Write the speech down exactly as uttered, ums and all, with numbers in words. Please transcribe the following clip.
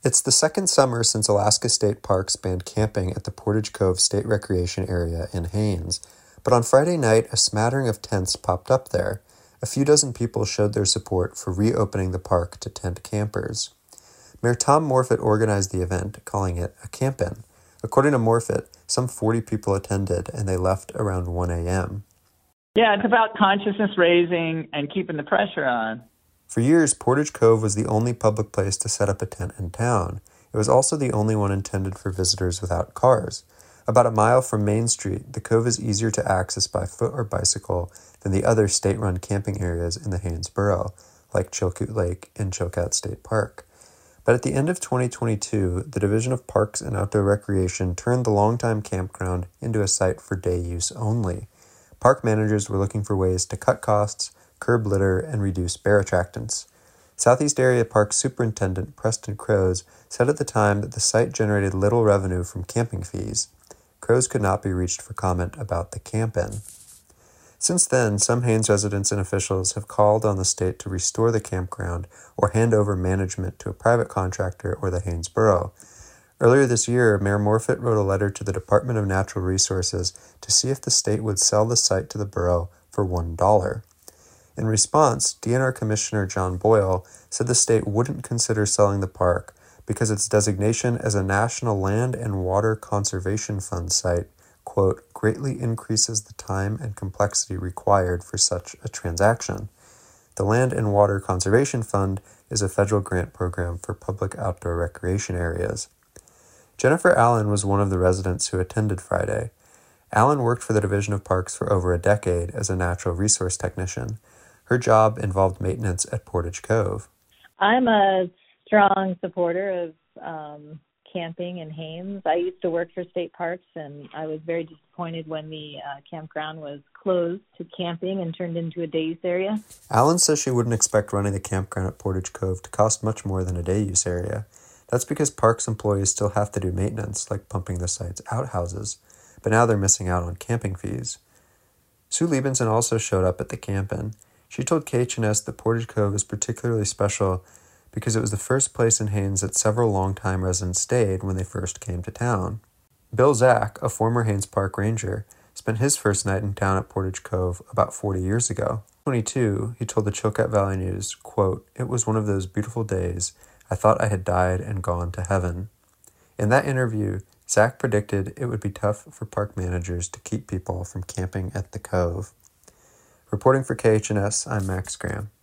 It's the second summer since Alaska State Parks banned camping at the Portage Cove State Recreation Area in Haines, but on Friday night a smattering of tents popped up there. A few dozen people showed their support for reopening the park to tent campers. Mayor Tom Morfitt organized the event, calling it a camp-in. According to Morfitt, some forty people attended and they left around one a.m. Yeah, it's about consciousness raising and keeping the pressure on. For years, Portage Cove was the only public place to set up a tent in town. It was also the only one intended for visitors without cars. About a mile from Main Street, the cove is easier to access by foot or bicycle than the other state-run camping areas in the Haines Borough, like Chilkoot Lake and Chilkat State Park. But at the end of twenty twenty-two, the Division of Parks and Outdoor Recreation turned the longtime campground into a site for day use only. Park managers were looking for ways to cut costs, curb litter, and reduce bear attractants. Southeast Area Park Superintendent Preston Crows said at the time that the site generated little revenue from camping fees. Crows could not be reached for comment about the camp-in. Since then, some Haines residents and officials have called on the state to restore the campground or hand over management to a private contractor or the Haines Borough. Earlier this year, Mayor Morfitt wrote a letter to the Department of Natural Resources to see if the state would sell the site to the borough for one dollar. In response, D N R Commissioner John Boyle said the state wouldn't consider selling the park because its designation as a National Land and Water Conservation Fund site, quote, greatly increases the time and complexity required for such a transaction. The Land and Water Conservation Fund is a federal grant program for public outdoor recreation areas. Jennifer Allen was one of the residents who attended Friday. Allen worked for the Division of Parks for over a decade as a natural resource technician. Her job involved maintenance at Portage Cove. I'm a strong supporter of um, camping in Haines. I used to work for state parks, and I was very disappointed when the uh, campground was closed to camping and turned into a day use area. Allen says she wouldn't expect running the campground at Portage Cove to cost much more than a day use area. That's because parks employees still have to do maintenance, like pumping the site's outhouses, but now they're missing out on camping fees. Sue Liebenson also showed up at the camp-in. She told K H N S that Portage Cove is particularly special because it was the first place in Haines that several longtime residents stayed when they first came to town. Bill Zach, a former Haines Park ranger, spent his first night in town at Portage Cove about forty years ago. twenty-two, he told the Chilkat Valley News, quote, it was one of those beautiful days. I thought I had died and gone to heaven. In that interview, Zach predicted it would be tough for park managers to keep people from camping at the Cove. Reporting for K H N S, I'm Max Graham.